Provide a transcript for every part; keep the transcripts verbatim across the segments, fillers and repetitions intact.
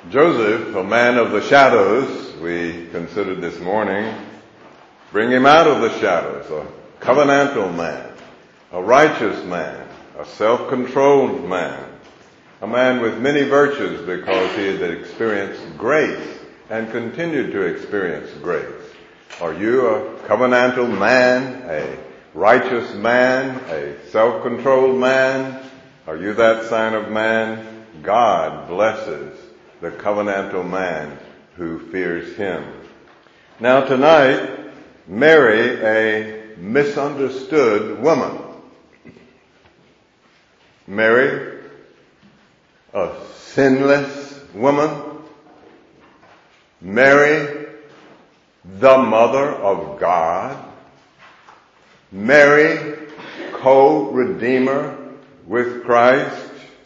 Joseph, a man of the shadows, we considered this morning, bring him out of the shadows, a covenantal man, a righteous man, a self-controlled man, a man with many virtues because he had experienced grace and continued to experience grace. Are you a covenantal man, a righteous man, a self-controlled man? Are you that sign of man? God blesses the covenantal man who fears him. Now tonight, Mary, a misunderstood woman. Mary, a sinless woman. Mary, the mother of God. Mary, co-redeemer with Christ.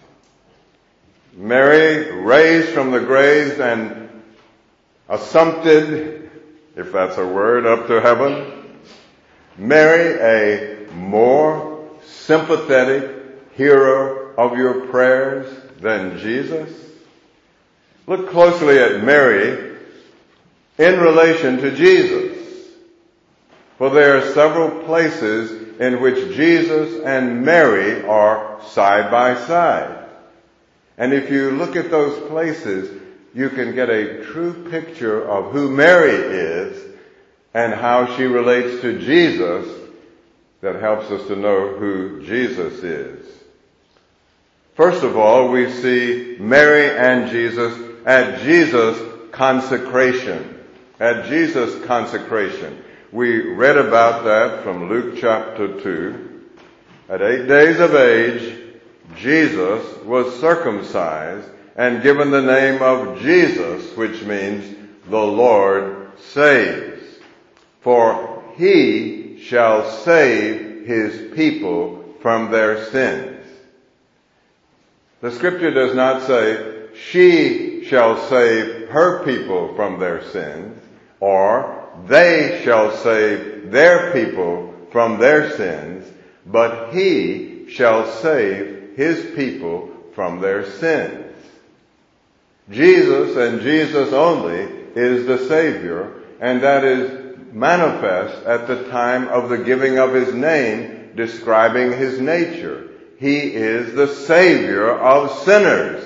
Mary, raised from the grave and assumpted, if that's a word, up to heaven. Mary, a more sympathetic hearer of your prayers than Jesus. Look closely at Mary in relation to Jesus. For there are several places in which Jesus and Mary are side by side. And if you look at those places, you can get a true picture of who Mary is and how she relates to Jesus that helps us to know who Jesus is. First of all, we see Mary and Jesus at Jesus' consecration. At Jesus' consecration. We read about that from Luke chapter two. At eight days of age, Jesus was circumcised and given the name of Jesus, which means the Lord saves. For he shall save his people from their sins. The scripture does not say she shall save her people from their sins, or they shall save their people from their sins, but he shall save his people from their sins. Jesus and Jesus only is the Savior, and that is manifest at the time of the giving of his name, describing his nature. He is the Savior of sinners.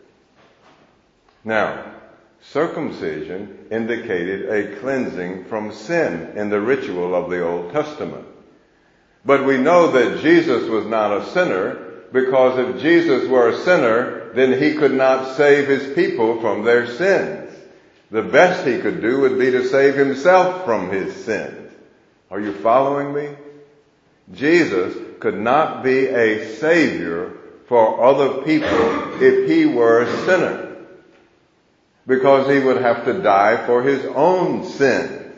Now, circumcision indicated a cleansing from sin in the ritual of the Old Testament. But we know that Jesus was not a sinner, because if Jesus were a sinner, then he could not save his people from their sins. The best he could do would be to save himself from his sins. Are you following me? Jesus could not be a savior for other people if he were a sinner, because he would have to die for his own sins.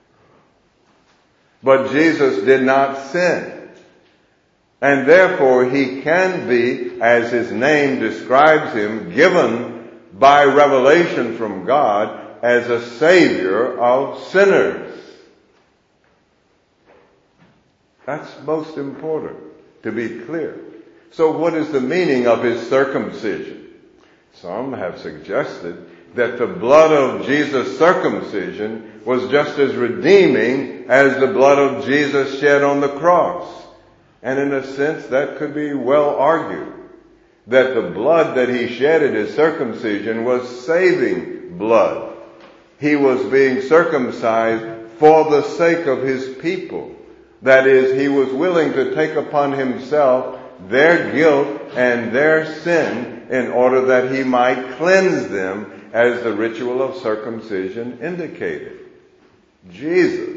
But Jesus did not sin. And therefore he can be, as his name describes him, given by revelation from God as a savior of sinners. That's most important to be clear. So what is the meaning of his circumcision? Some have suggested that the blood of Jesus' circumcision was just as redeeming as the blood of Jesus shed on the cross. And in a sense, that could be well argued, that the blood that he shed at his circumcision was saving blood. He was being circumcised for the sake of his people. That is, he was willing to take upon himself their guilt and their sin in order that he might cleanse them, as the ritual of circumcision indicated. Jesus.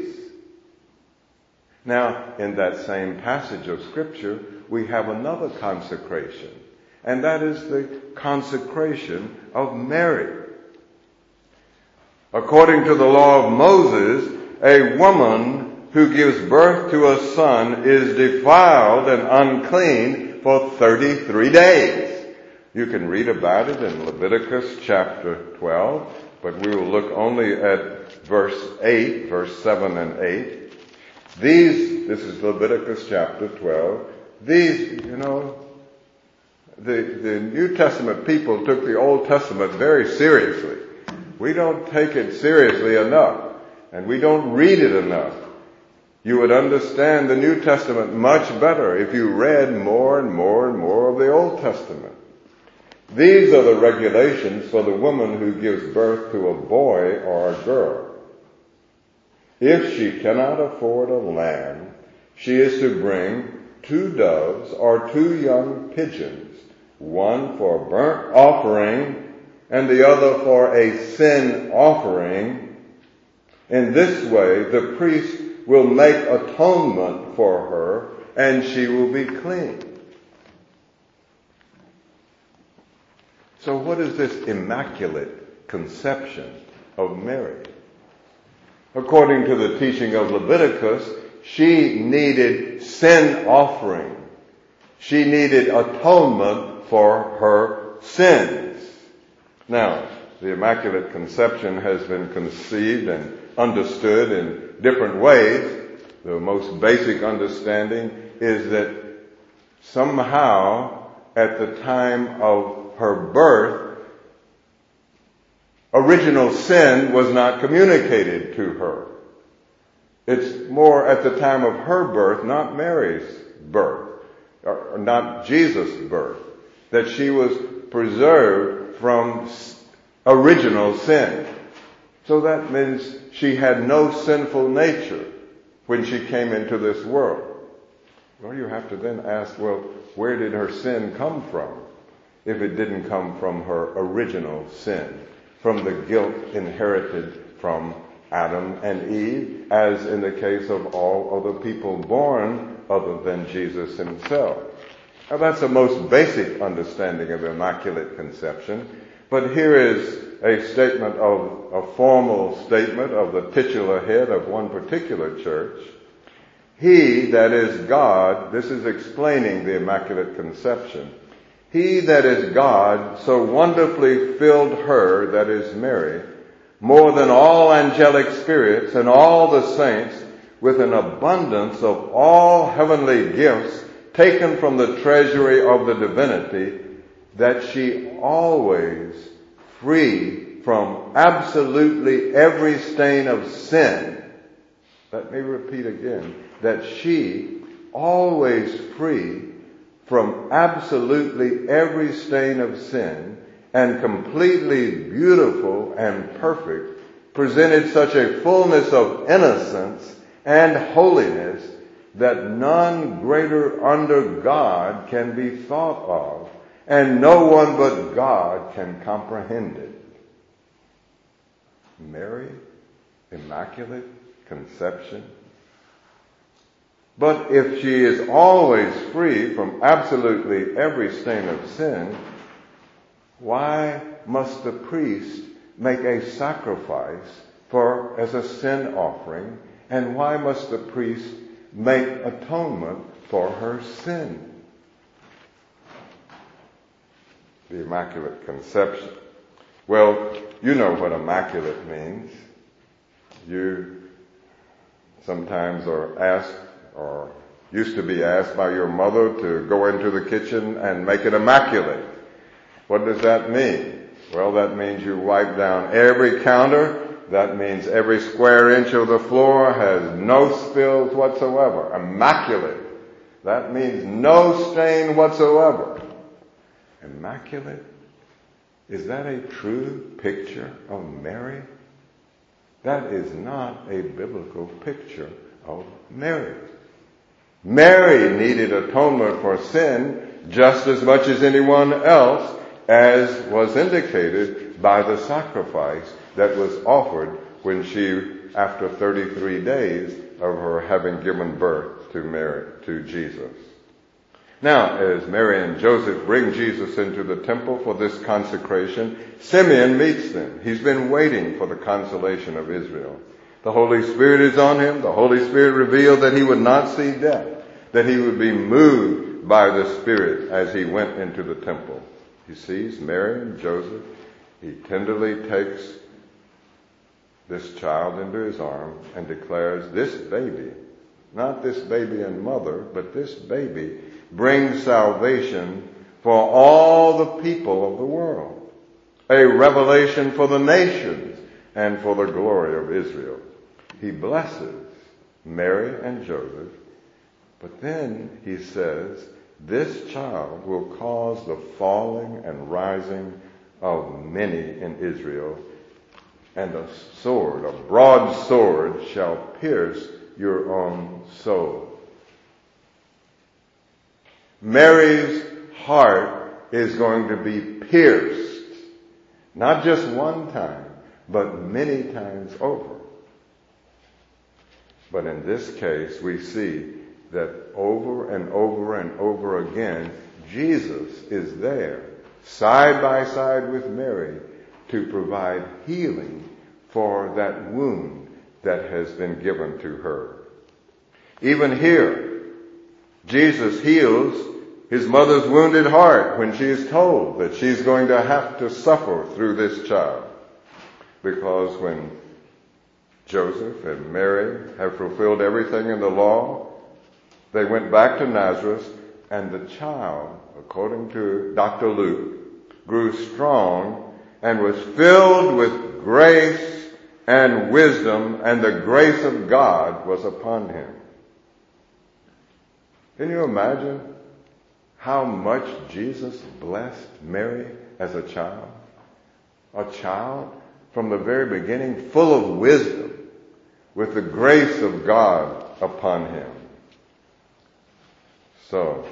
Now, in that same passage of Scripture, we have another consecration, and that is the consecration of Mary. According to the law of Moses, a woman who gives birth to a son is defiled and unclean for thirty-three days. You can read about it in Leviticus chapter twelve, but we will look only at verse eight, verse seven and eight. These, this is Leviticus chapter twelve, these, you know, The, the New Testament people took the Old Testament very seriously. We don't take it seriously enough, and we don't read it enough. You would understand the New Testament much better if you read more and more and more of the Old Testament. These are the regulations for the woman who gives birth to a boy or a girl. If she cannot afford a lamb, she is to bring two doves or two young pigeons, one for a burnt offering and the other for a sin offering. In this way, the priest will make atonement for her, and she will be clean. So what is this immaculate conception of Mary? According to the teaching of Leviticus, she needed sin offering. She needed atonement for her sins. Now, the Immaculate Conception has been conceived and understood in different ways. The most basic understanding is that somehow at the time of her birth, original sin was not communicated to her. It's more at the time of her birth, not Mary's birth, or not Jesus' birth, that she was preserved from original sin. So that means she had no sinful nature when she came into this world. Well, you have to then ask, well, where did her sin come from? If it didn't come from her original sin, from the guilt inherited from Adam and Eve, as in the case of all other people born other than Jesus himself. Now that's the most basic understanding of Immaculate Conception. But here is a statement of, a formal statement of the titular head of one particular church. He, that is God, this is explaining the Immaculate Conception. He that is God so wonderfully filled her, that is Mary, more than all angelic spirits and all the saints, with an abundance of all heavenly gifts taken from the treasury of the divinity, that she always, free from absolutely every stain of sin. Let me repeat again, that she, always free from absolutely every stain of sin, and completely beautiful and perfect, presented such a fullness of innocence and holiness that none greater under God can be thought of, and no one but God can comprehend it. Mary, Immaculate Conception. But if she is always free from absolutely every stain of sin, why must the priest make a sacrifice for as a sin offering? And why must the priest make atonement for her sin? The Immaculate Conception. Well, you know what immaculate means. You sometimes are asked, or used to be asked by your mother, to go into the kitchen and make it immaculate. What does that mean? Well, that means you wipe down every counter. That means every square inch of the floor has no spills whatsoever. Immaculate. That means no stain whatsoever. Immaculate? Is that a true picture of Mary? That is not a biblical picture of Mary. Mary needed atonement for sin just as much as anyone else, as was indicated by the sacrifice that was offered when she, after thirty-three days of her having given birth to Mary, to Jesus. Now, as Mary and Joseph bring Jesus into the temple for this consecration, Simeon meets them. He's been waiting for the consolation of Israel. The Holy Spirit is on him. The Holy Spirit revealed that he would not see death, that he would be moved by the Spirit as he went into the temple. He sees Mary and Joseph. He tenderly takes this child into his arms and declares, this baby, not this baby and mother, but this baby brings salvation for all the people of the world, a revelation for the nations and for the glory of Israel. He blesses Mary and Joseph, but then he says, this child will cause the falling and rising of many in Israel, and a sword, a broad sword, shall pierce your own soul. Mary's heart is going to be pierced, not just one time, but many times over. But in this case, we see that over and over and over again, Jesus is there, side by side with Mary, to provide healing for that wound that has been given to her. Even here, Jesus heals his mother's wounded heart when she is told that she's going to have to suffer through this child. Because when Joseph and Mary have fulfilled everything in the law, they went back to Nazareth, and the child, according to Doctor Luke, grew strong and was filled with grace and wisdom, and the grace of God was upon him. Can you imagine how much Jesus blessed Mary as a child? A child from the very beginning full of wisdom, with the grace of God upon him. So,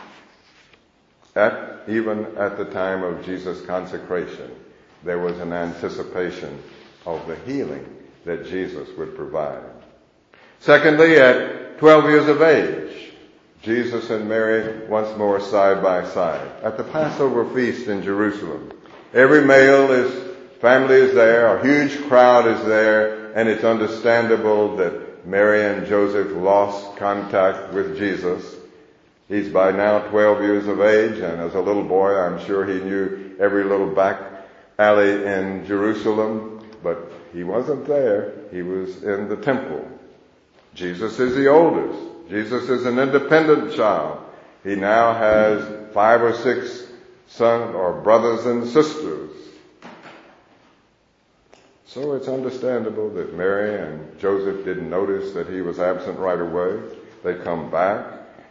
at, even at the time of Jesus' consecration, there was an anticipation of the healing that Jesus would provide. Secondly, at twelve years of age, Jesus and Mary once more side by side at the Passover feast in Jerusalem. Every male is, family is there, a huge crowd is there, and it's understandable that Mary and Joseph lost contact with Jesus. He's by now twelve years of age, and as a little boy, I'm sure he knew every little back alley in Jerusalem, but he wasn't there. He was in the temple. Jesus is the oldest. Jesus is an independent child. He now has five or six sons or brothers and sisters. So it's understandable that Mary and Joseph didn't notice that he was absent right away. They come back,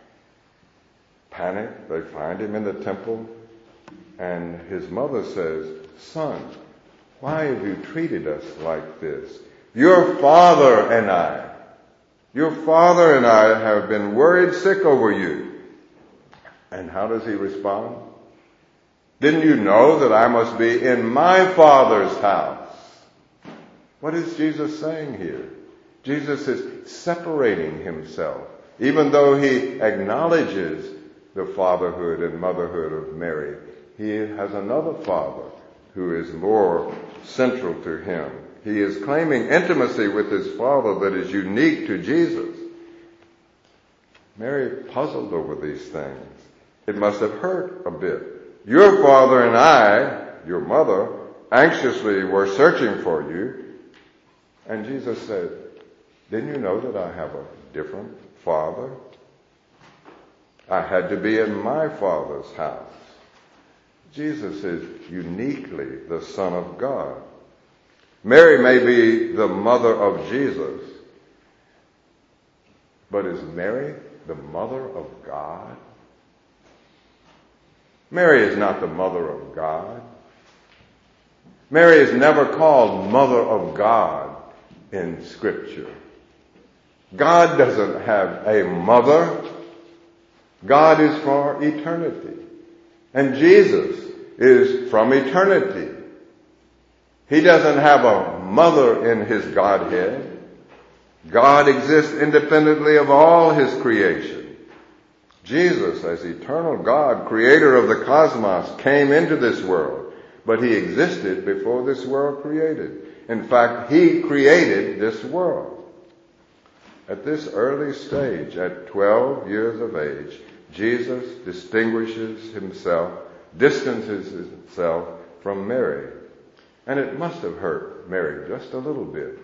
panic, they find him in the temple, and his mother says, "Son, why have you treated us like this? Your father and I, your father and I have been worried sick over you." And how does he respond? "Didn't you know that I must be in my Father's house?" What is Jesus saying here? Jesus is separating himself. Even though he acknowledges the fatherhood and motherhood of Mary, he has another father who is more central to him. He is claiming intimacy with his father that is unique to Jesus. Mary puzzled over these things. It must have hurt a bit. Your father and I, your mother, anxiously were searching for you. And Jesus said, "Didn't you know that I have a different father? I had to be in my Father's house." Jesus is uniquely the Son of God. Mary may be the mother of Jesus, but is Mary the mother of God? Mary is not the mother of God. Mary is never called Mother of God in Scripture. God doesn't have a mother. God is for eternity. And Jesus is from eternity. He doesn't have a mother in his Godhead. God exists independently of all his creation. Jesus, as eternal God, creator of the cosmos, came into this world, but he existed before this world created. In fact, he created this world. At this early stage, at twelve years of age, Jesus distinguishes himself, distances himself from Mary. And it must have hurt Mary just a little bit.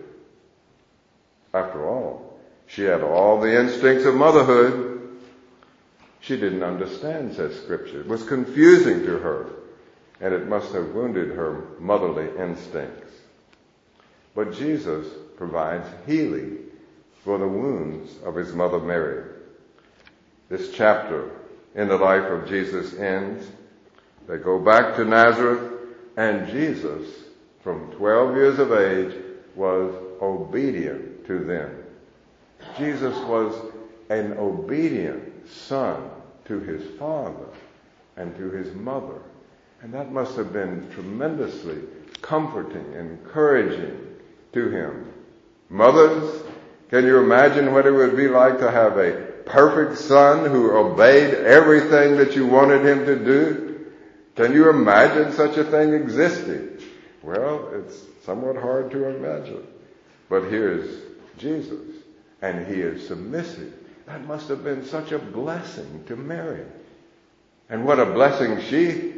After all, she had all the instincts of motherhood. She didn't understand, says Scripture. It was confusing to her, and it must have wounded her motherly instincts. But Jesus provides healing for the wounds of his mother Mary. This chapter in the life of Jesus ends. They go back to Nazareth, and Jesus, from twelve years of age, was obedient to them. Jesus was an obedient son to his father and to his mother. And that must have been tremendously comforting, encouraging to him. Mothers, can you imagine what it would be like to have a perfect son who obeyed everything that you wanted him to do? Can you imagine such a thing existing? Well, it's somewhat hard to imagine. But here's Jesus, and he is submissive. That must have been such a blessing to Mary. And what a blessing she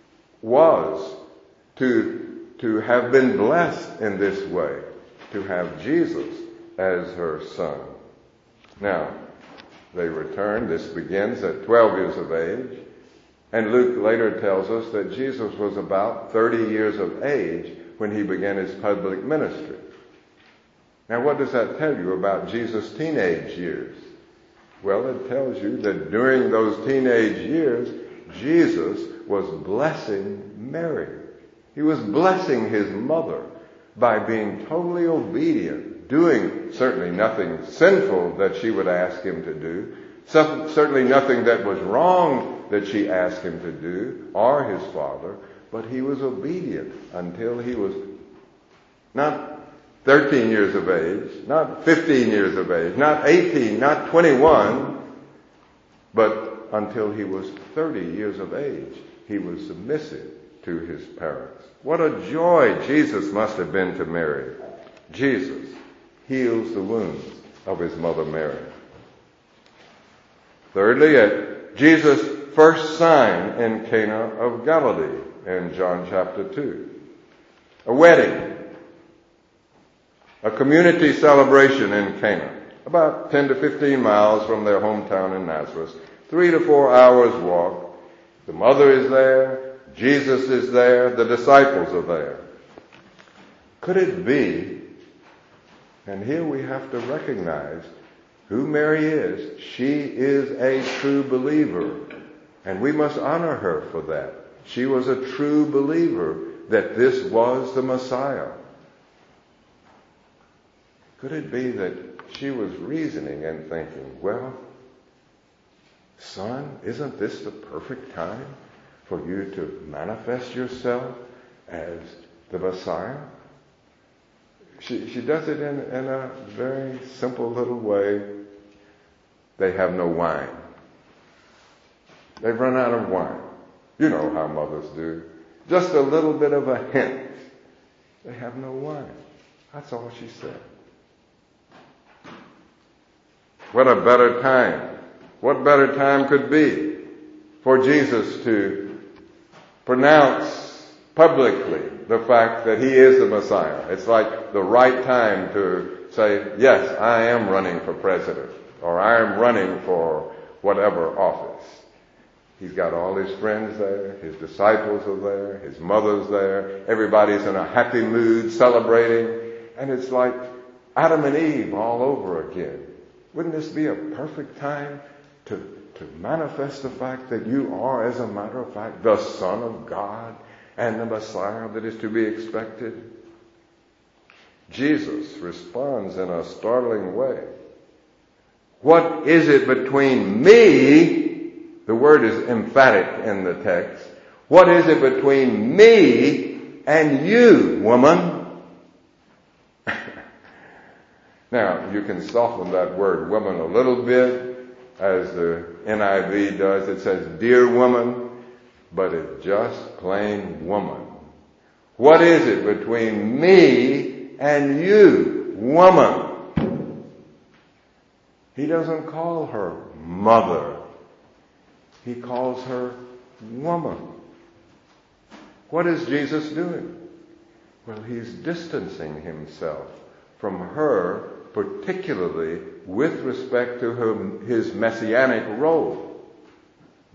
was to, to have been blessed in this way, to have Jesus as her son. Now, they return. This begins at twelve years of age. And Luke later tells us that Jesus was about thirty years of age when he began his public ministry. Now, what does that tell you about Jesus' teenage years? Well, it tells you that during those teenage years, Jesus was blessing Mary. He was blessing his mother by being totally obedient, doing certainly nothing sinful that she would ask him to do, certainly nothing that was wrong that she asked him to do, or his father, but he was obedient until he was not thirteen years of age, not fifteen years of age, not eighteen, not twenty-one, but until he was thirty years of age, he was submissive to his parents. What a joy Jesus must have been to Mary. Jesus heals the wounds of his mother Mary. Thirdly, at Jesus' first sign in Cana of Galilee in John chapter two. A wedding. A community celebration in Cana, about ten to fifteen miles from their hometown in Nazareth. Three to four hours walk. The mother is there. Jesus is there. The disciples are there. Could it be, and here we have to recognize who Mary is. She is a true believer, and we must honor her for that. She was a true believer that this was the Messiah. Could it be that she was reasoning and thinking, well, son, isn't this the perfect time for you to manifest yourself as the Messiah? She, she does it in, in a very simple little way. They have no wine. They've run out of wine. You know how mothers do. Just a little bit of a hint. They have no wine. That's all she said. What a better time. What better time could be for Jesus to pronounce publicly the fact that he is the Messiah. It's like the right time to say, yes, I am running for president, or I am running for whatever office. He's got all his friends there, his disciples are there, his mother's there, everybody's in a happy mood celebrating, and it's like Adam and Eve all over again. Wouldn't this be a perfect time to, to manifest the fact that you are, as a matter of fact, the Son of God and the Messiah that is to be expected? Jesus responds in a startling way. What is it between me? The word is emphatic in the text. What is it between me and you, woman? Now, you can soften that word woman a little bit, as the N I V does. It says, dear woman, but it's just plain woman. What is it between me and you, woman? He doesn't call her mother. He calls her woman. What is Jesus doing? Well, he's distancing himself from her, particularly with respect to her, his messianic role.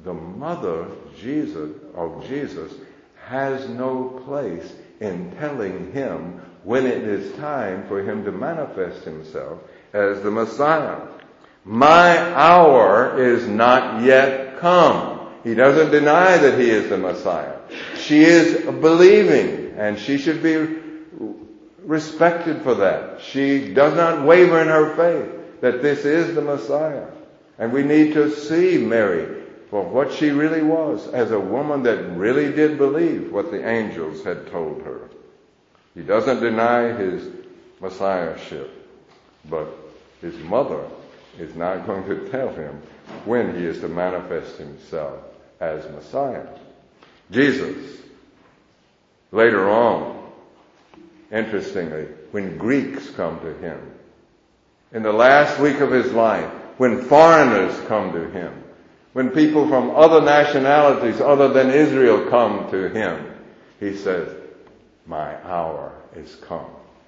the mother Jesus of Jesus has no place in telling him when it is time for him to manifest himself as the Messiah. My hour is not yet come. He doesn't deny that he is the Messiah. She is believing, and she should be respected for that. She does not waver in her faith that this is the Messiah. And we need to see Mary for what she really was, as a woman that really did believe what the angels had told her. He doesn't deny his messiahship, but his mother is not going to tell him when he is to manifest himself as Messiah. Jesus, later on, interestingly, when Greeks come to him, in the last week of his life, when foreigners come to him, when people from other nationalities other than Israel come to him, he says, my hour is come.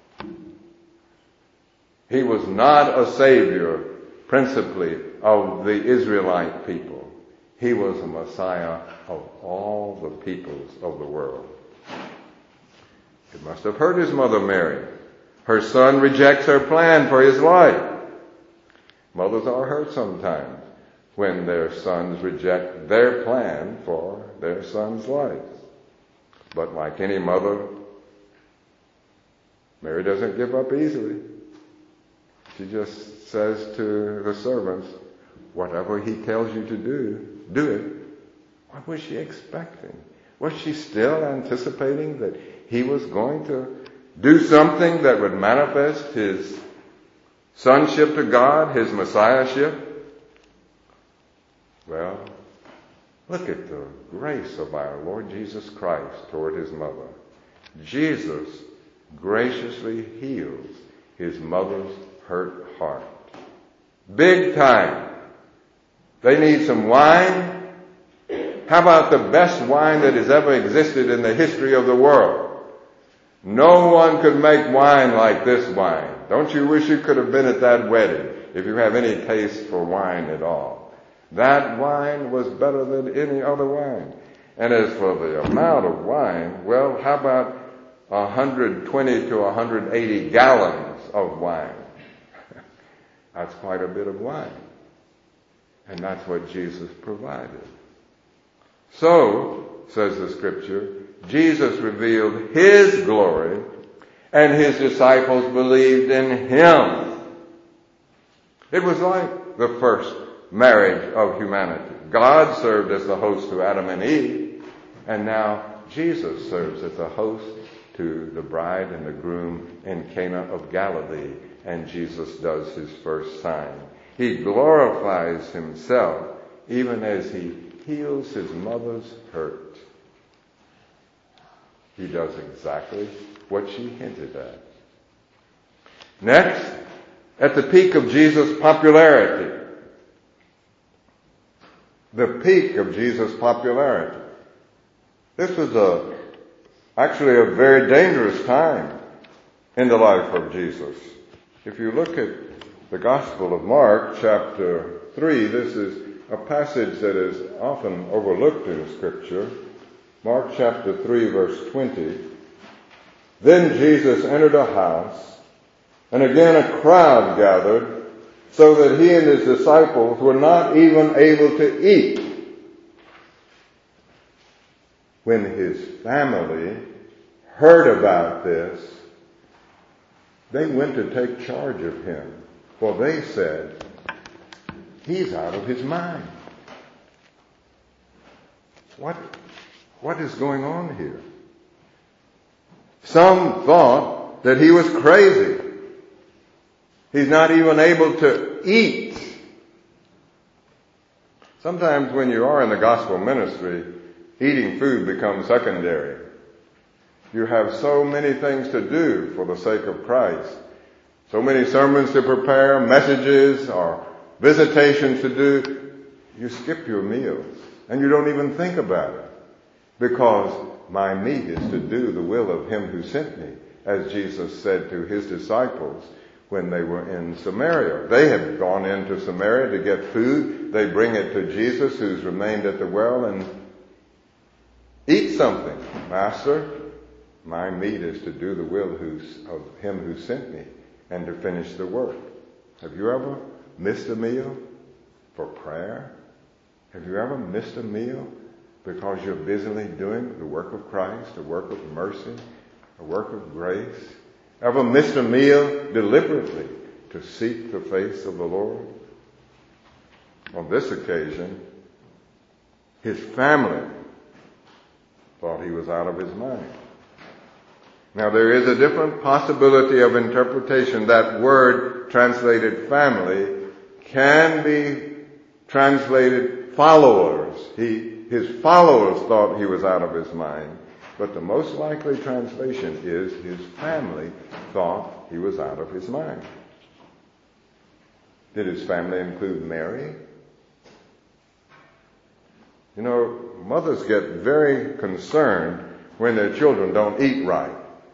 He was not a savior principally of the Israelite people. He was a Messiah of all the peoples of the world. It must have hurt his mother Mary. Her son rejects her plan for his life. Mothers are hurt sometimes when their sons reject their plan for their son's life. But like any mother, Mary doesn't give up easily. She just says to the servants, whatever he tells you to do, do it. What was she expecting? Was she still anticipating that he was going to do something that would manifest his sonship to God, his messiahship? Well, look at the grace of our Lord Jesus Christ toward his mother. Jesus graciously heals his mother's hurt heart. Big time. They need some wine. How about the best wine that has ever existed in the history of the world? No one could make wine like this wine. Don't you wish you could have been at that wedding, if you have any taste for wine at all? That wine was better than any other wine. And as for the amount of wine, well, how about one hundred twenty to one hundred eighty gallons of wine? That's quite a bit of wine. And that's what Jesus provided. So, says the scripture, Jesus revealed his glory, and his disciples believed in him. It was like the first marriage of humanity. God served as the host to Adam and Eve, and now Jesus serves as the host to the bride and the groom in Cana of Galilee, and Jesus does his first sign. He glorifies himself even as he heals his mother's hurt. He does exactly what she hinted at. Next, at the peak of Jesus' popularity, the peak of Jesus' popularity. This was a, actually a very dangerous time in the life of Jesus. If you look at the Gospel of Mark, chapter three, this is a passage that is often overlooked in Scripture. Mark chapter three, verse twenty. Then Jesus entered a house, and again a crowd gathered, so that he and his disciples were not even able to eat. When his family heard about this, they went to take charge of him, for they said, he's out of his mind. What, what is going on here? Some thought that he was crazy. He's not even able to eat. Sometimes when you are in the gospel ministry, eating food becomes secondary. You have so many things to do for the sake of Christ. So many sermons to prepare, messages or visitations to do. You skip your meals and you don't even think about it, because my meat is to do the will of him who sent me, as Jesus said to his disciples when they were in Samaria. They had gone into Samaria to get food they bring it to Jesus, who's remained at the well, and eat something. Master, my meat is to do the will who's, of him who sent me and to finish the work. Have you ever missed a meal for prayer? Have you ever missed a meal because you're busily doing the work of Christ, a work of mercy, a work of grace? Ever missed a meal deliberately to seek the face of the Lord? On this occasion, his family thought he was out of his mind. Now, there is a different possibility of interpretation. That word translated family can be translated followers. He, his followers thought he was out of his mind, but the most likely translation is his family thought he was out of his mind. Did his family include Mary? You know, mothers get very concerned when their children don't eat right.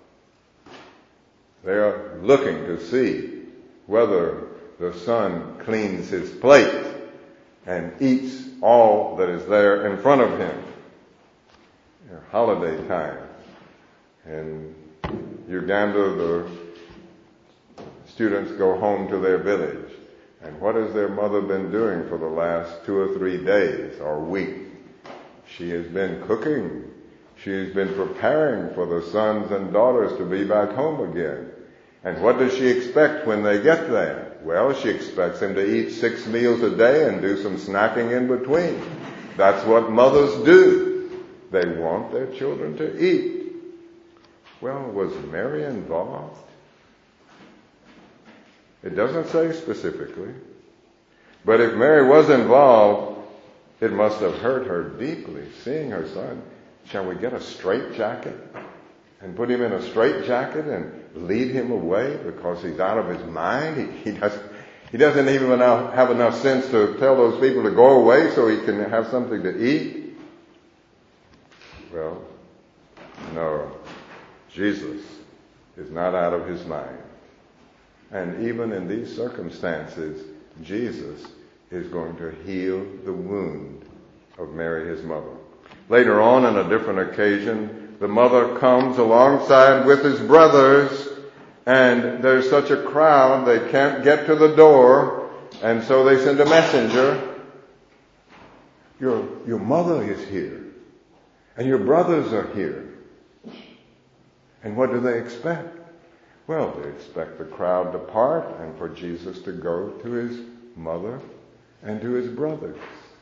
They are looking to see whether the son cleans his plate and eats all that is there in front of him. You know, holiday time. In Uganda, the students go home to their village. And what has their mother been doing for the last two or three days or week? She has been cooking. She has been preparing for the sons and daughters to be back home again. And what does she expect when they get there? Well, she expects them to eat six meals a day and do some snacking in between. That's what mothers do. They want their children to eat. Well, was Mary involved? It doesn't say specifically. But if Mary was involved, it must have hurt her deeply, seeing her son. Shall we get a straitjacket and put him in a straitjacket and lead him away because he's out of his mind? He, he doesn't, he doesn't even have enough sense to tell those people to go away so he can have something to eat. Well, no. Jesus is not out of his mind. And even in these circumstances, Jesus is going to heal the wound of Mary, his mother. Later on, on a different occasion, the mother comes alongside with his brothers, and there's such a crowd they can't get to the door, and so they send a messenger. Your, your mother is here, and your brothers are here. And what do they expect? Well, they expect the crowd to part and for Jesus to go to his mother and to his brothers.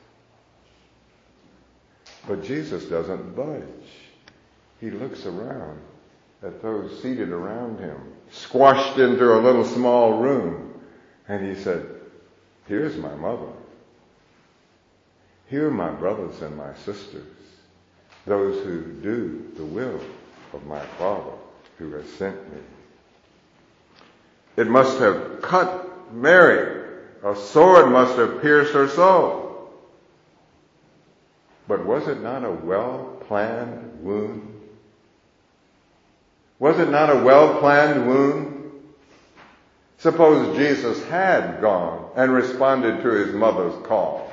But Jesus doesn't budge. He looks around at those seated around him, squashed into a little small room, and he said, here's my mother. Here are my brothers and my sisters, those who do the will of my Father who has sent me. It must have cut Mary. A sword must have pierced her soul. But was it not a well-planned wound? Was it not a well-planned wound? Suppose Jesus had gone and responded to his mother's call.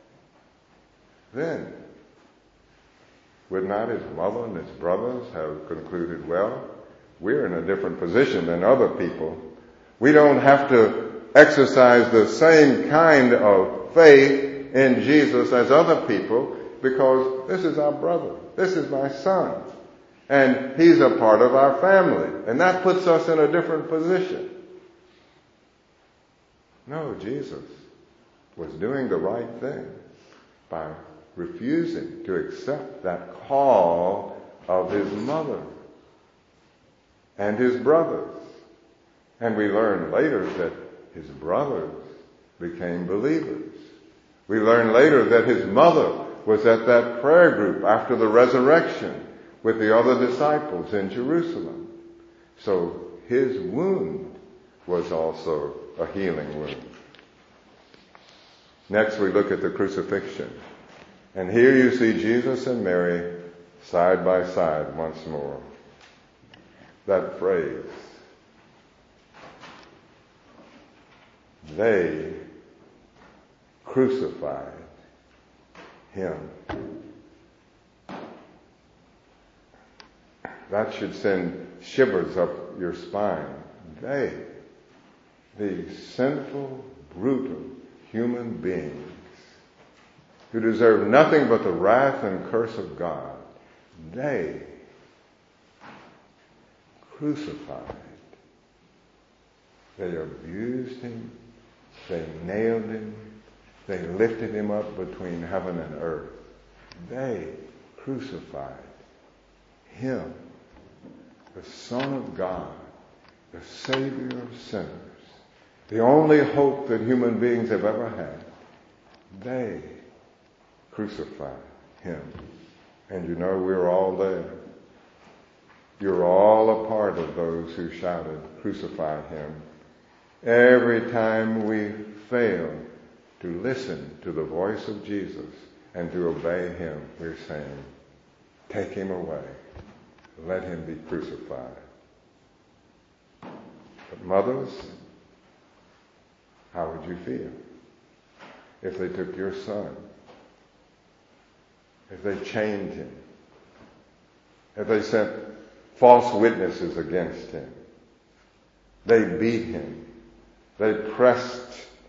Then, would not his mother and his brothers have concluded, well, we're in a different position than other people. We don't have to exercise the same kind of faith in Jesus as other people because this is our brother. This is my son. And he's a part of our family. And that puts us in a different position. No, Jesus was doing the right thing by refusing to accept that call of his mother and his brothers. And we learn later that his brothers became believers. We learn later that his mother was at that prayer group after the resurrection with the other disciples in Jerusalem. So his wound was also a healing wound. Next we look at the crucifixion. And here you see Jesus and Mary side by side once more. That phrase, they crucified him. That should send shivers up your spine. They, the sinful, brutal human beings who deserve nothing but the wrath and curse of God, they crucified. They abused him. They nailed him. They lifted him up between heaven and earth. They crucified him, the Son of God, the Savior of sinners, the only hope that human beings have ever had. They crucified him. And you know, we're all there. You're all a part of those who shouted, "Crucify him." Every time we fail to listen to the voice of Jesus and to obey him, we're saying, "Take him away. Let him be crucified." But mothers, how would you feel if they took your son? If they chained him? If they sent false witnesses against him? They beat him. They pressed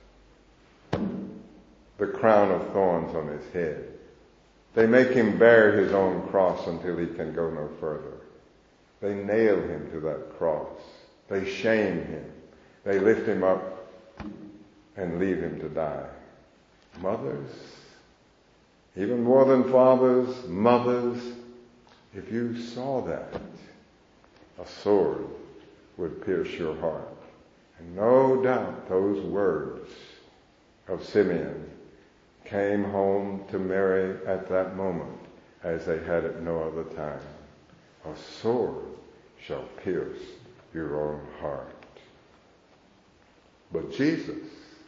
the crown of thorns on his head. They make him bear his own cross until he can go no further. They nail him to that cross. They shame him. They lift him up and leave him to die. Mothers, even more than fathers, mothers, if you saw that, a sword would pierce your heart. And no doubt those words of Simeon came home to Mary at that moment as they had at no other time. A sword shall pierce your own heart. But Jesus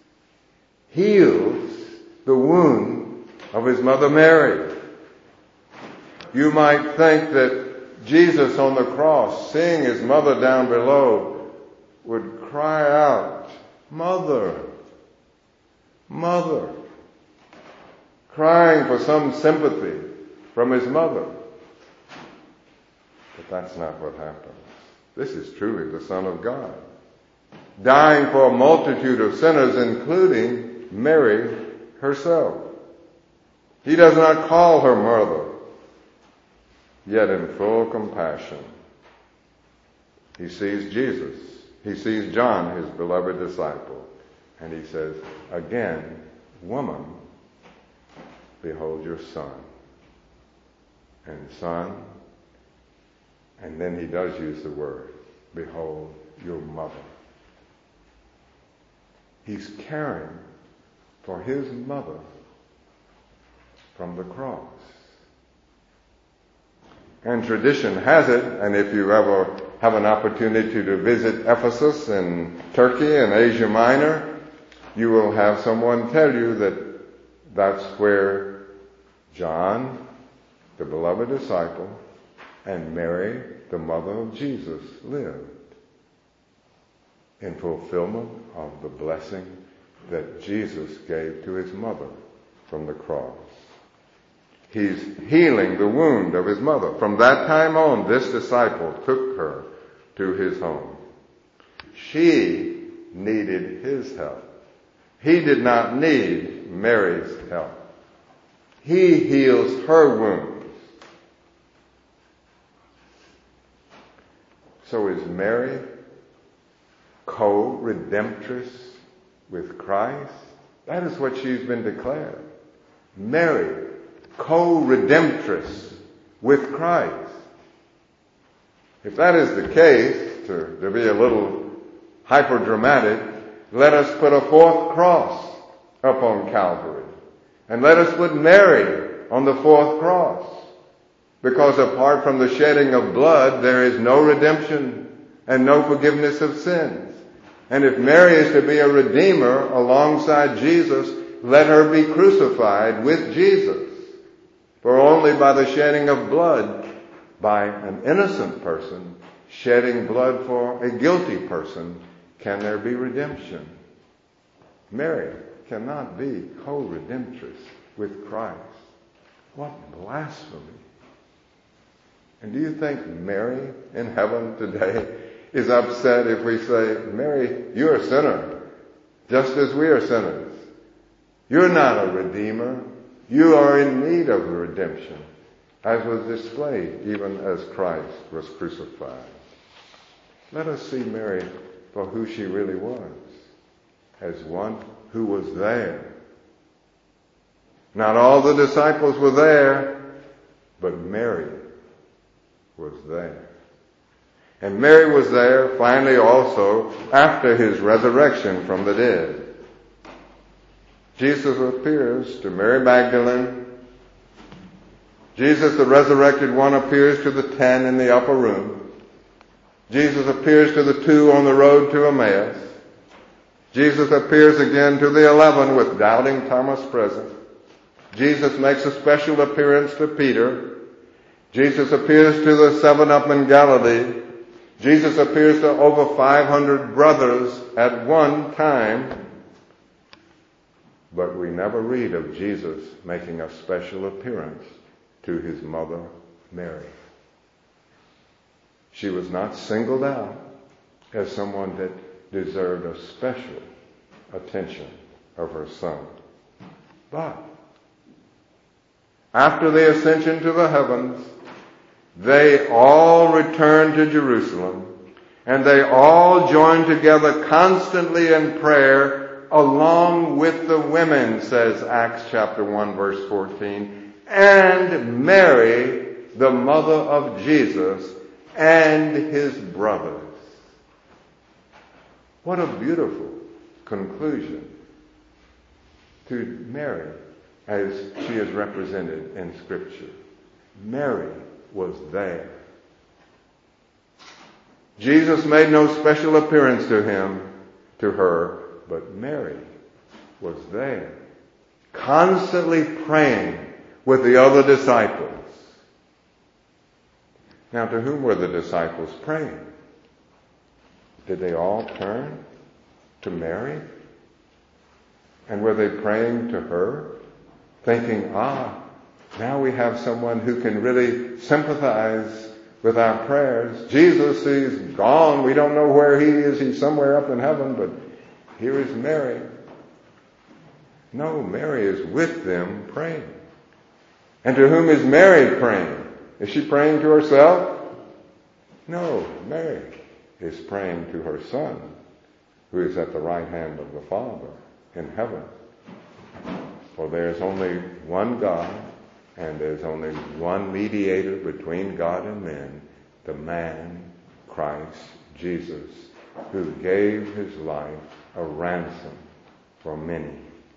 heals the wound of his mother Mary. You might think that Jesus on the cross, seeing his mother down below, would cry out, "Mother, Mother," crying for some sympathy from his mother. But that's not what happens. This is truly the Son of God, dying for a multitude of sinners, including Mary herself. He does not call her mother, yet in full compassion, he sees Jesus. He sees John, his beloved disciple, and he says, "Again, woman, behold your son." And son, and then he does use the word, "Behold your mother." He's caring for his mother from the cross. And tradition has it, and if you ever have an opportunity to visit Ephesus in Turkey and Asia Minor, you will have someone tell you that that's where John, the beloved disciple, and Mary, the mother of Jesus, lived, in fulfillment of the blessing that Jesus gave to his mother from the cross. He's healing the wound of his mother. From that time on, this disciple took her to his home. She needed his help. He did not need Mary's help. He heals her wounds. So is Mary co-redemptress with Christ? That is what she's been declared. Mary, co-redemptress with Christ. If that is the case, to, to be a little hyper-dramatic, let us put a fourth cross up on Calvary. And let us put Mary on the fourth cross. Because apart from the shedding of blood, there is no redemption and no forgiveness of sins. And if Mary is to be a redeemer alongside Jesus, let her be crucified with Jesus. For only by the shedding of blood, by an innocent person shedding blood for a guilty person, can there be redemption. Mary cannot be co-redemptress with Christ. What blasphemy. And do you think Mary in heaven today is upset if we say, Mary, you're a sinner, just as we are sinners. You're not a redeemer. You are in need of redemption, as was displayed even as Christ was crucified. Let us see Mary for who she really was, as one who was there. Not all the disciples were there, but Mary was there. And Mary was there finally also after his resurrection from the dead. Jesus appears to Mary Magdalene. Jesus, the resurrected one, appears to the ten in the upper room. Jesus appears to the two on the road to Emmaus. Jesus appears again to the eleven with doubting Thomas present. Jesus makes a special appearance to Peter. Jesus appears to the seven up in Galilee. Jesus appears to over five hundred brothers at one time. But we never read of Jesus making a special appearance to his mother, Mary. She was not singled out as someone that deserved a special attention of her son. But after the ascension to the heavens, they all returned to Jerusalem, and they all joined together constantly in prayer along with the women, says Acts chapter one, verse fourteen, and Mary, the mother of Jesus, and his brothers. What a beautiful conclusion to Mary as she is represented in Scripture. Mary was there. Jesus made no special appearance to him, to her, but Mary was there, constantly praying with the other disciples. Now, to whom were the disciples praying? Did they all turn to Mary? And were they praying to her, thinking, ah, now we have someone who can really sympathize with our prayers. Jesus is gone. We don't know where he is. He's somewhere up in heaven, but here is Mary. No, Mary is with them praying. And to whom is Mary praying? Is she praying to herself? No, Mary is praying to her Son, who is at the right hand of the Father in heaven. For there is only one God, and there's only one mediator between God and men, the man, Christ Jesus, who gave his life a ransom for many.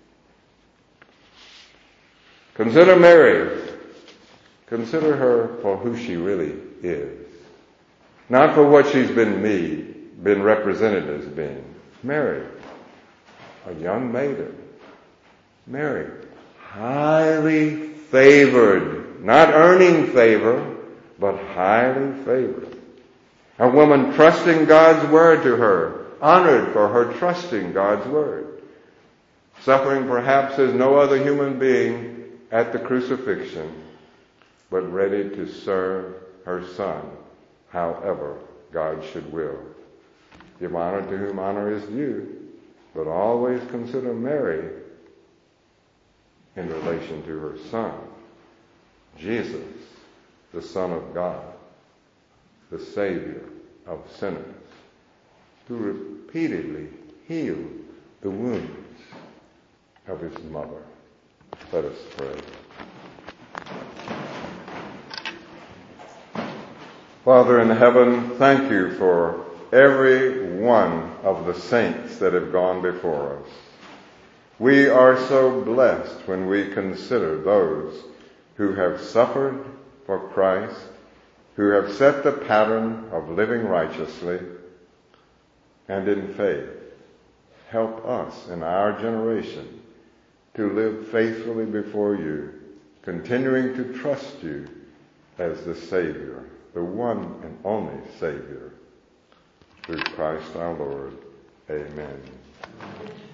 Consider Mary. Consider her for who she really is. Not for what she's been made, been represented as being. Mary, a young maiden. Mary, highly favored. Not earning favor, but highly favored. A woman trusting God's word to her, honored for her trusting God's word. Suffering perhaps as no other human being at the crucifixion, but ready to serve her Son, however God should will. Give honor to whom honor is due, but always consider Mary in relation to her Son, Jesus, the Son of God, the Savior of sinners, who repeatedly healed the wounds of his mother. Let us pray. Father in heaven, thank you for every one of the saints that have gone before us. We are so blessed when we consider those who have suffered for Christ, who have set the pattern of living righteously and in faith. Help us in our generation to live faithfully before you, continuing to trust you as the Savior, the one and only Savior. Through Christ our Lord. Amen.